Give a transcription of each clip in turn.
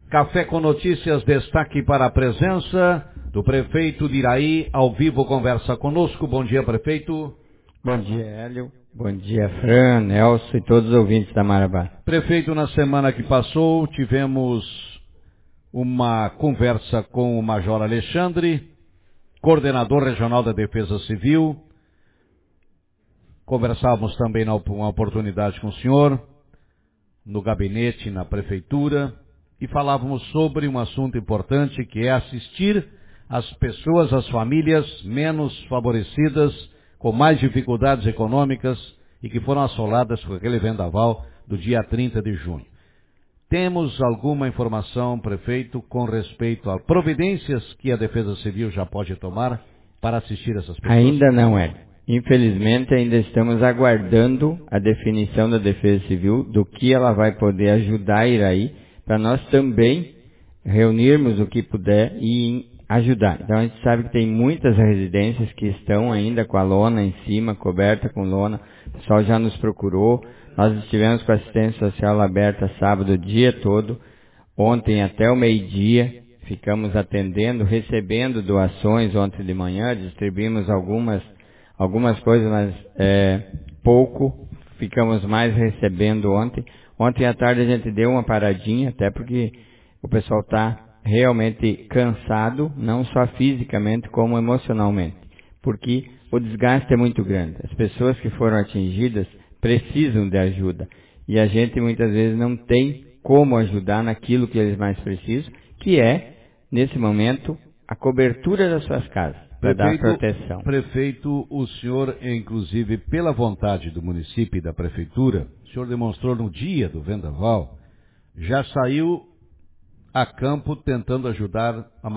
Café com Notícias, destaque para a presença do prefeito de Iraí, ao vivo conversa conosco. Bom dia, prefeito. Bom dia, Hélio. Bom dia, Fran, Nelson e todos os ouvintes da Marabá. Prefeito, na semana que passou, tivemos uma conversa com o Major Alexandre, coordenador regional da Defesa Civil. Conversávamos também na oportunidade com o senhor, no gabinete, na prefeitura, e falávamos sobre um assunto importante, que é assistir as pessoas, as famílias menos favorecidas, com mais dificuldades econômicas e que foram assoladas por aquele vendaval do dia 30 de junho. Temos alguma informação, prefeito, com respeito a providências que a Defesa Civil já pode tomar para assistir essas pessoas? Ainda não, Hélio. Infelizmente, ainda estamos aguardando a definição da Defesa Civil do que ela vai poder ajudar a Iraí, para nós também reunirmos o que puder e ajudar. Então, a gente sabe que tem muitas residências que estão ainda com a lona em cima, coberta com lona. O pessoal já nos procurou. Nós estivemos com a assistência social aberta sábado o dia todo. Ontem até o meio-dia ficamos atendendo, recebendo doações ontem de manhã. Distribuímos algumas coisas, mas pouco. Ficamos mais recebendo ontem. Ontem à tarde a gente deu uma paradinha, até porque o pessoal está realmente cansado, não só fisicamente, como emocionalmente. Porque o desgaste é muito grande. As pessoas que foram atingidas precisam de ajuda. E a gente muitas vezes não tem como ajudar naquilo que eles mais precisam, que é, nesse momento, a cobertura das suas casas, para dar proteção. Prefeito, o senhor, inclusive, pela vontade do município e da prefeitura, o senhor demonstrou no dia do vendaval, já saiu a campo tentando ajudar a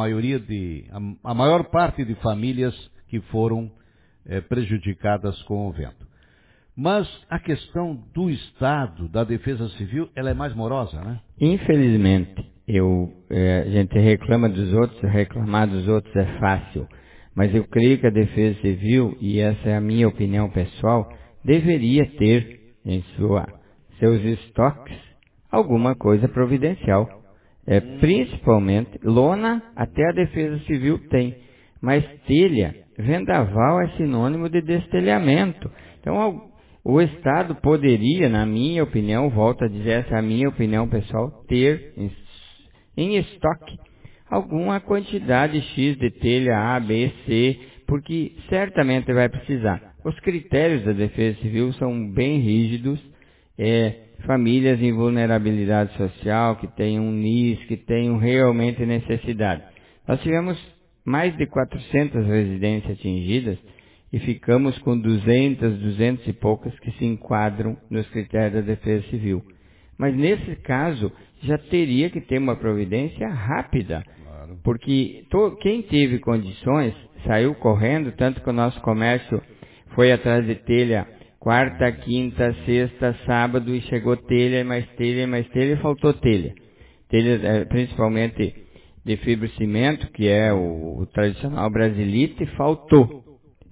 maior parte de famílias que foram prejudicadas com o vento. Mas a questão do Estado, da Defesa Civil, ela é mais morosa, né? Infelizmente, a gente reclama dos outros, reclamar dos outros é fácil. Mas eu creio que a Defesa Civil, e essa é a minha opinião pessoal, deveria ter em seus estoques alguma coisa providencial. Principalmente, lona até a Defesa Civil tem, mas telha, vendaval é sinônimo de destelhamento. Então, o Estado poderia, na minha opinião, volto a dizer, essa é a minha opinião pessoal, ter em estoque alguma quantidade X de telha A, B, C, porque certamente vai precisar. Os critérios da Defesa Civil são bem rígidos, famílias em vulnerabilidade social, que tenham NIS, que tenham realmente necessidade. Nós tivemos mais de 400 residências atingidas e ficamos com 200 e poucas que se enquadram nos critérios da Defesa Civil. Mas nesse caso, já teria que ter uma providência rápida, porque quem teve condições saiu correndo, tanto que o nosso comércio foi atrás de telha quarta, quinta, sexta, sábado, e chegou telha, mais telha, mais telha, e faltou telha. Telha principalmente de fibrocimento, que é o tradicional brasilite, faltou.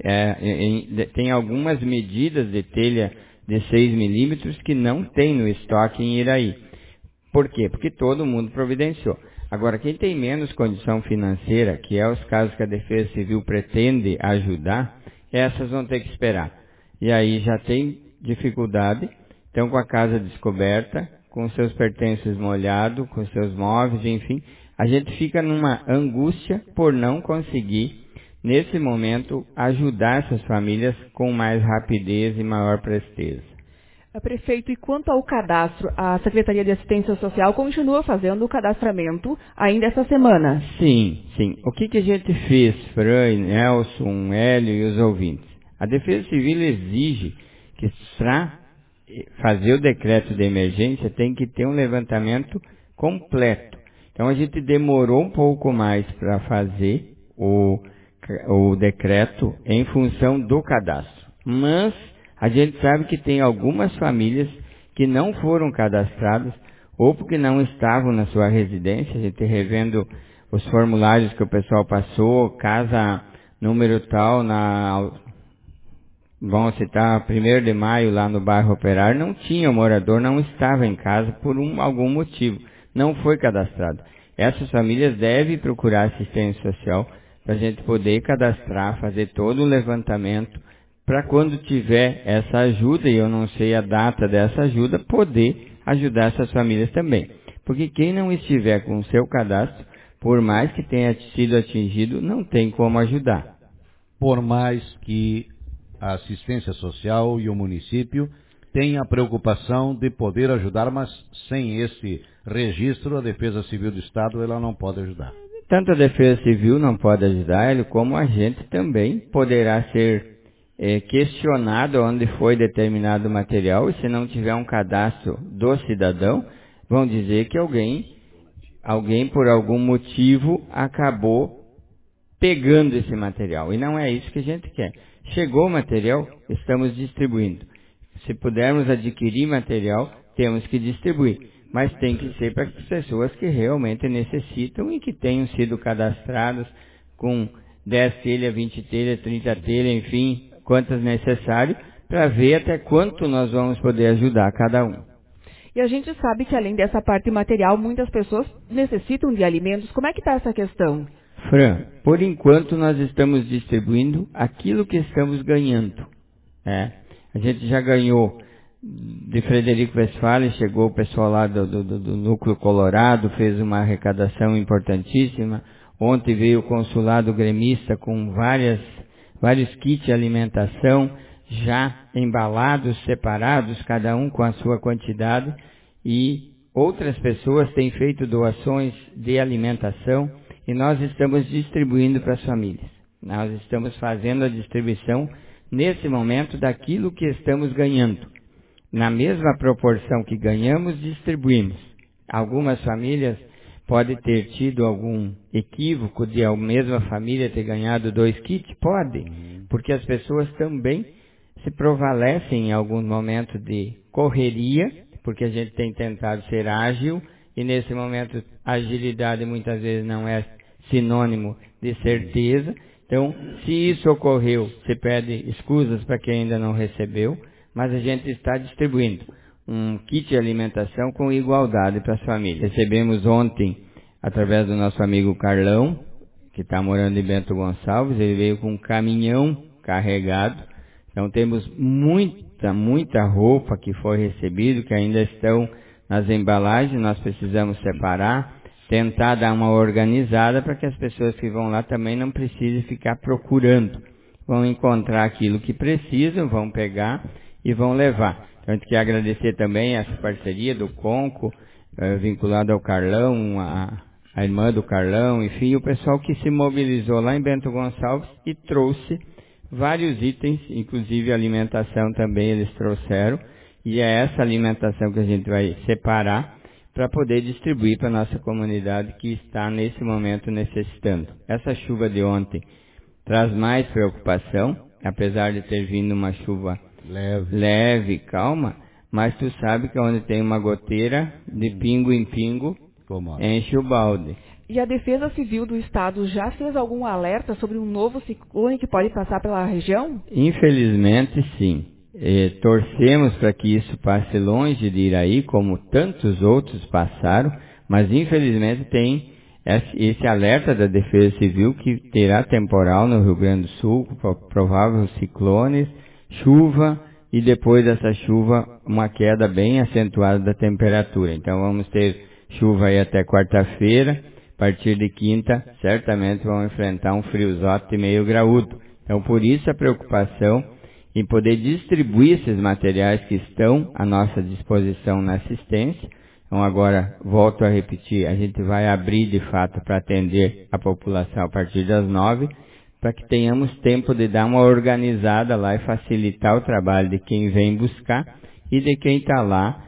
Tem algumas medidas de telha de 6 milímetros que não tem no estoque em Iraí. Por quê? Porque todo mundo providenciou. Agora, quem tem menos condição financeira, que é os casos que a Defesa Civil pretende ajudar, essas vão ter que esperar. E aí já tem dificuldade, estão com a casa descoberta, com seus pertences molhados, com seus móveis, enfim. A gente fica numa angústia por não conseguir, nesse momento, ajudar essas famílias com mais rapidez e maior presteza. Prefeito, e quanto ao cadastro, a Secretaria de Assistência Social continua fazendo o cadastramento ainda essa semana? Sim. O que a gente fez, Fran, Nelson, Hélio e os ouvintes? A Defesa Civil exige que para fazer o decreto de emergência tem que ter um levantamento completo. Então a gente demorou um pouco mais para fazer o decreto em função do cadastro. Mas a gente sabe que tem algumas famílias que não foram cadastradas ou porque não estavam na sua residência. A gente revendo os formulários que o pessoal passou, casa número tal, vamos citar 1º de maio lá no bairro Operário, não tinha, o morador não estava em casa por algum motivo. não foi cadastrado. Essas famílias devem procurar assistência social para a gente poder cadastrar, fazer todo o levantamento, para quando tiver essa ajuda, e eu não sei a data dessa ajuda, poder ajudar essas famílias também. Porque quem não estiver com o seu cadastro, por mais que tenha sido atingido, não tem como ajudar. Por mais que a assistência social e o município tenham a preocupação de poder ajudar, mas sem esse registro, a Defesa Civil do Estado ela não pode ajudar. Tanto a Defesa Civil não pode ajudar ele, como a gente também poderá ser questionado onde foi determinado o material, e se não tiver um cadastro do cidadão, vão dizer que alguém por algum motivo acabou pegando esse material. E não é isso que a gente quer. Chegou o material, estamos distribuindo. Se pudermos adquirir material, temos que distribuir. Mas tem que ser para as pessoas que realmente necessitam e que tenham sido cadastradas com 10 telhas, 20 telhas, 30 telhas, enfim, quantas necessárias, para ver até quanto nós vamos poder ajudar cada um. E a gente sabe que além dessa parte material, muitas pessoas necessitam de alimentos. Como é que está essa questão? Fran, por enquanto nós estamos distribuindo aquilo que estamos ganhando. A gente já ganhou de Frederico Westphalen, chegou o pessoal lá do Núcleo Colorado, fez uma arrecadação importantíssima. Ontem veio o consulado gremista com vários kits de alimentação, já embalados, separados, cada um com a sua quantidade. E outras pessoas têm feito doações de alimentação, e nós estamos distribuindo para as famílias. Nós estamos fazendo a distribuição, nesse momento, daquilo que estamos ganhando. Na mesma proporção que ganhamos, distribuímos. Algumas famílias podem ter tido algum equívoco de a mesma família ter ganhado 2 kits? Pode, porque as pessoas também se prevalecem em algum momento de correria, porque a gente tem tentado ser ágil, e nesse momento agilidade muitas vezes não é sinônimo de certeza. Então, se isso ocorreu, se pede escusas para quem ainda não recebeu, mas a gente está distribuindo um kit de alimentação com igualdade para as famílias. Recebemos ontem, através do nosso amigo Carlão, que está morando em Bento Gonçalves, ele veio com um caminhão carregado. Então temos muita roupa que foi recebida, que ainda estão nas embalagens, nós precisamos separar, tentar dar uma organizada para que as pessoas que vão lá também não precisem ficar procurando. Vão encontrar aquilo que precisam, vão pegar e vão levar. Então a gente quer agradecer também essa parceria do Conco, vinculado ao Carlão, a irmã do Carlão, enfim, o pessoal que se mobilizou lá em Bento Gonçalves e trouxe vários itens, inclusive alimentação também eles trouxeram, e é essa alimentação que a gente vai separar para poder distribuir para a nossa comunidade que está nesse momento necessitando. Essa chuva de ontem traz mais preocupação, apesar de ter vindo uma chuva leve, calma, mas tu sabe que onde tem uma goteira, de pingo em pingo, enche o balde. E a Defesa Civil do Estado já fez algum alerta sobre um novo ciclone que pode passar pela região? Infelizmente, sim. Torcemos para que isso passe longe de Iraí, como tantos outros passaram, mas infelizmente tem esse alerta da Defesa Civil que terá temporal no Rio Grande do Sul, prováveis ciclones, chuva e depois dessa chuva uma queda bem acentuada da temperatura. Então vamos ter chuva aí até quarta-feira, a partir de quinta certamente vamos enfrentar um friozote meio graúdo. Então por isso a preocupação em poder distribuir esses materiais que estão à nossa disposição na assistência. Então agora, volto a repetir, a gente vai abrir de fato para atender a população a partir das 9, para que tenhamos tempo de dar uma organizada lá e facilitar o trabalho de quem vem buscar e de quem está lá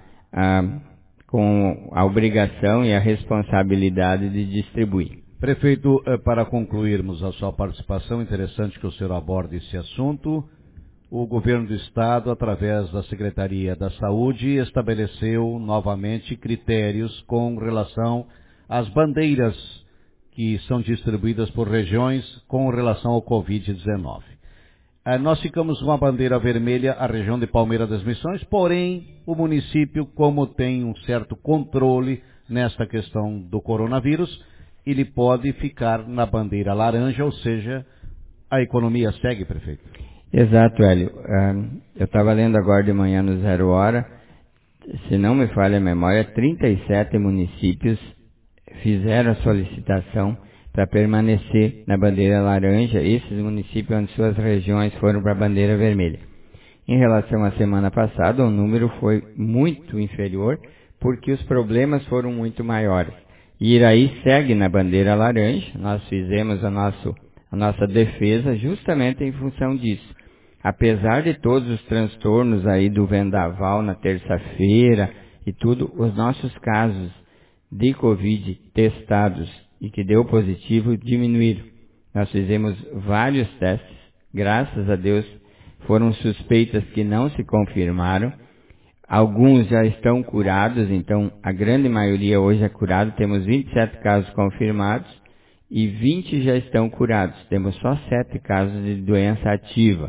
com a obrigação e a responsabilidade de distribuir. Prefeito, para concluirmos a sua participação, interessante que o senhor aborde esse assunto. O governo do estado, através da Secretaria da Saúde, estabeleceu novamente critérios com relação às bandeiras que são distribuídas por regiões com relação ao Covid-19. Nós ficamos com a bandeira vermelha, a região de Palmeira das Missões, porém, o município, como tem um certo controle nesta questão do coronavírus, ele pode ficar na bandeira laranja, ou seja, a economia segue, prefeito. Exato, Hélio. Eu estava lendo agora de manhã no 0 Hora, se não me falha a memória, 37 municípios fizeram a solicitação para permanecer na bandeira laranja, esses municípios onde suas regiões foram para a bandeira vermelha. Em relação à semana passada, o número foi muito inferior, porque os problemas foram muito maiores. E Iraí segue na bandeira laranja, nós fizemos a nossa defesa justamente em função disso. Apesar de todos os transtornos aí do vendaval na terça-feira e tudo, os nossos casos de Covid testados e que deu positivo diminuíram. Nós fizemos vários testes, graças a Deus foram suspeitas que não se confirmaram. Alguns já estão curados, então a grande maioria hoje é curado. Temos 27 casos confirmados e 20 já estão curados. Temos só 7 casos de doença ativa.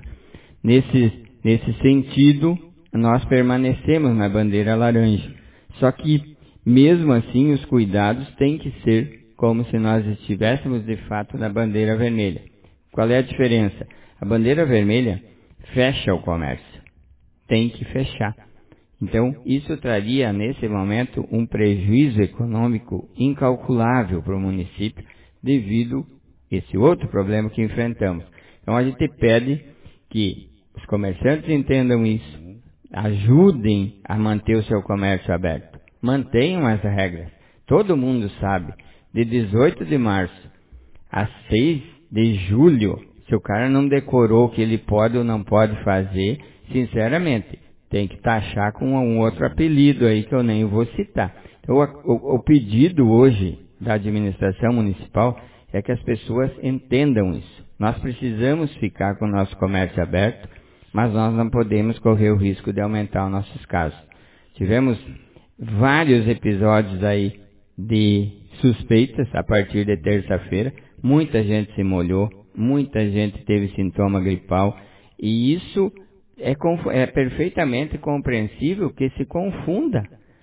Nesse sentido, nós permanecemos na bandeira laranja. Só que, mesmo assim, os cuidados têm que ser como se nós estivéssemos de fato na bandeira vermelha. Qual é a diferença? A bandeira vermelha fecha o comércio. Tem que fechar. Então, isso traria, nesse momento, um prejuízo econômico incalculável para o município devido a esse outro problema que enfrentamos. Então, a gente pede que os comerciantes entendam isso, ajudem a manter o seu comércio aberto, mantenham as regras. Todo mundo sabe, de 18 de março a 6 de julho, se o cara não decorou o que ele pode ou não pode fazer, sinceramente, tem que taxar com um outro apelido aí que eu nem vou citar. Então, o pedido hoje da administração municipal é que as pessoas entendam isso. Nós precisamos ficar com o nosso comércio aberto, mas nós não podemos correr o risco de aumentar os nossos casos. Tivemos vários episódios aí de suspeitas a partir de terça-feira. Muita gente se molhou, muita gente teve sintoma gripal, e isso é perfeitamente compreensível que se confunda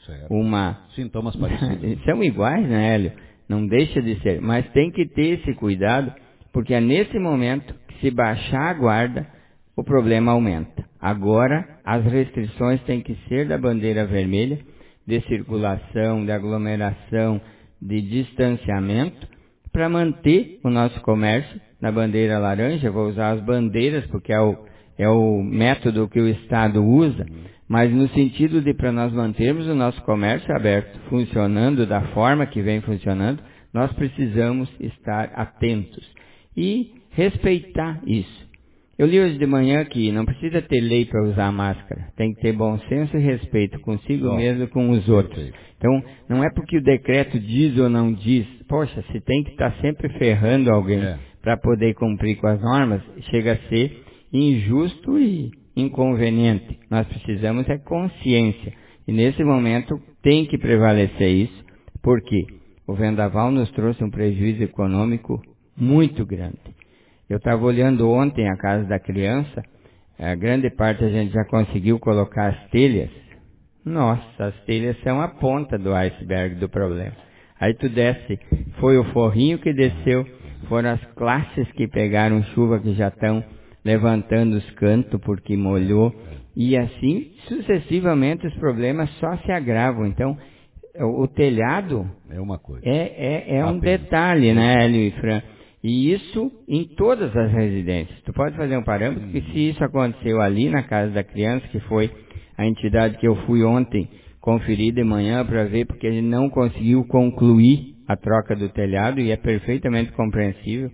sintomas parecidos. São iguais, né, Hélio? Não deixa de ser, mas tem que ter esse cuidado, porque é nesse momento que, se baixar a guarda, o problema aumenta. Agora, as restrições têm que ser da bandeira vermelha, de circulação, de aglomeração, de distanciamento, para manter o nosso comércio na bandeira laranja. Vou usar as bandeiras, porque é o método que o Estado usa, mas no sentido de, para nós mantermos o nosso comércio aberto, funcionando da forma que vem funcionando, nós precisamos estar atentos e respeitar isso. Eu li hoje de manhã que não precisa ter lei para usar máscara, tem que ter bom senso e respeito consigo mesmo e com os outros. Então, não é porque o decreto diz ou não diz, poxa, se tem que estar sempre ferrando alguém para poder cumprir com as normas, chega a ser injusto e inconveniente. Nós precisamos é consciência. E nesse momento tem que prevalecer isso, porque o vendaval nos trouxe um prejuízo econômico muito grande. Eu estava olhando ontem a casa da criança, a grande parte a gente já conseguiu colocar as telhas. Nossa, as telhas são a ponta do iceberg do problema. Aí tu desce, foi o forrinho que desceu, foram as classes que pegaram chuva que já estão levantando os cantos porque molhou, e assim sucessivamente os problemas só se agravam. Então, o telhado é uma coisa, é um detalhe, né, Hélio e Fran? E isso em todas as residências. Tu pode fazer um parâmetro que, se isso aconteceu ali na casa da criança, que foi a entidade que eu fui ontem conferir de manhã para ver, porque ele não conseguiu concluir a troca do telhado, e é perfeitamente compreensível.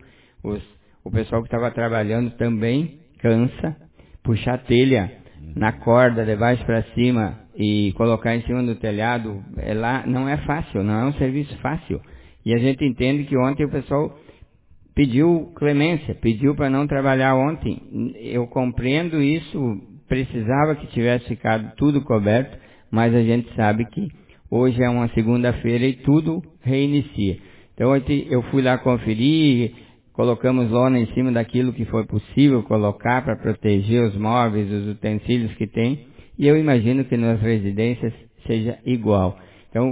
O pessoal que estava trabalhando também cansa. Puxar telha na corda de baixo para cima e colocar em cima do telhado, não é fácil, não é um serviço fácil. E a gente entende que ontem o pessoal pediu clemência, pediu para não trabalhar ontem. Eu compreendo isso, precisava que tivesse ficado tudo coberto, mas a gente sabe que hoje é uma segunda-feira e tudo reinicia. Então eu fui lá conferir, colocamos lona em cima daquilo que foi possível colocar para proteger os móveis, os utensílios que tem, e eu imagino que nas residências seja igual. Então,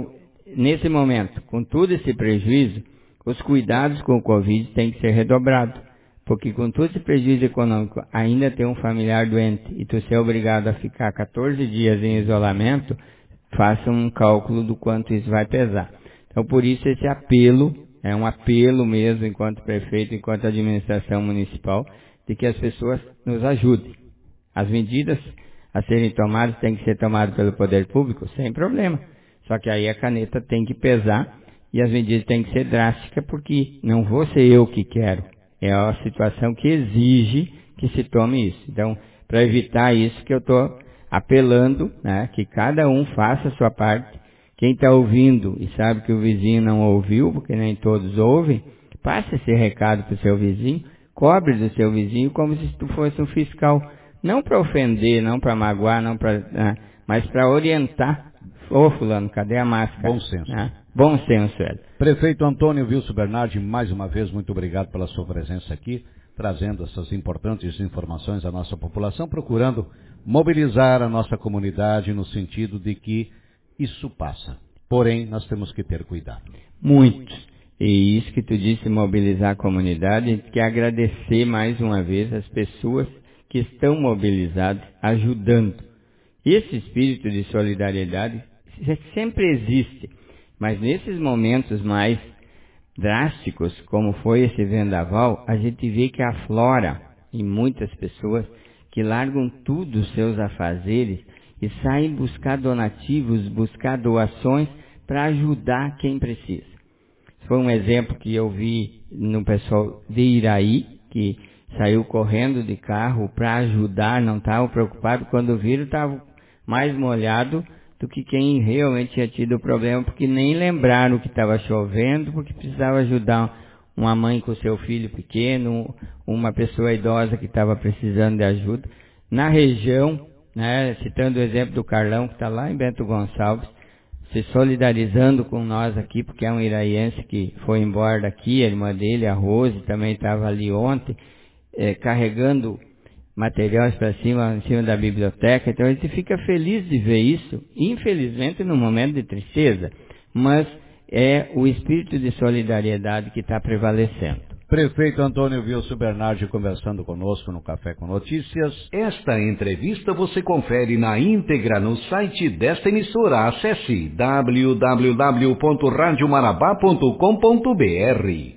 nesse momento, com todo esse prejuízo, os cuidados com o Covid têm que ser redobrados. Porque com todo esse prejuízo econômico, ainda tem um familiar doente e tu ser obrigado a ficar 14 dias em isolamento, faça um cálculo do quanto isso vai pesar. Então, por isso, esse apelo, é um apelo mesmo, enquanto prefeito, enquanto administração municipal, de que as pessoas nos ajudem. As medidas a serem tomadas têm que ser tomadas pelo poder público, sem problema. Só que aí a caneta tem que pesar e as medidas têm que ser drásticas, porque não vou ser eu que quero. É a situação que exige que se tome isso. Então, para evitar isso que eu estou apelando, né, que cada um faça a sua parte. Quem está ouvindo e sabe que o vizinho não ouviu, porque nem todos ouvem, passe esse recado para o seu vizinho, cobre do seu vizinho como se tu fosse um fiscal. Não para ofender, não para magoar, não para, mas para orientar. Ô fulano, cadê a máscara? Bom senso. Bom senso, velho. Prefeito Antônio Wilson Bernardi, mais uma vez, muito obrigado pela sua presença aqui, trazendo essas importantes informações à nossa população, procurando mobilizar a nossa comunidade no sentido de que isso passa. Porém, nós temos que ter cuidado. Muitos. E isso que tu disse, mobilizar a comunidade, a gente quer agradecer mais uma vez as pessoas que estão mobilizadas, ajudando. Esse espírito de solidariedade sempre existe, mas nesses momentos mais drásticos, como foi esse vendaval, a gente vê que aflora em muitas pessoas que largam tudo os seus afazeres e saem buscar donativos, buscar doações para ajudar quem precisa. Foi um exemplo que eu vi no pessoal de Iraí, que saiu correndo de carro para ajudar, não estava preocupado, quando viram estava mais molhado do que quem realmente tinha tido o problema, porque nem lembraram que estava chovendo, porque precisava ajudar uma mãe com seu filho pequeno, uma pessoa idosa que estava precisando de ajuda. Na região, né, citando o exemplo do Carlão, que está lá em Bento Gonçalves, se solidarizando com nós aqui, porque é um iraiense que foi embora daqui, a irmã dele, a Rose, também estava ali ontem, carregando materiais para cima, em cima da biblioteca. Então a gente fica feliz de ver isso, infelizmente num momento de tristeza, mas é o espírito de solidariedade que está prevalecendo. Prefeito Antônio Wilson Bernardi conversando conosco no Café com Notícias. Esta entrevista você confere na íntegra no site desta emissora. Acesse www.radiomarabá.com.br.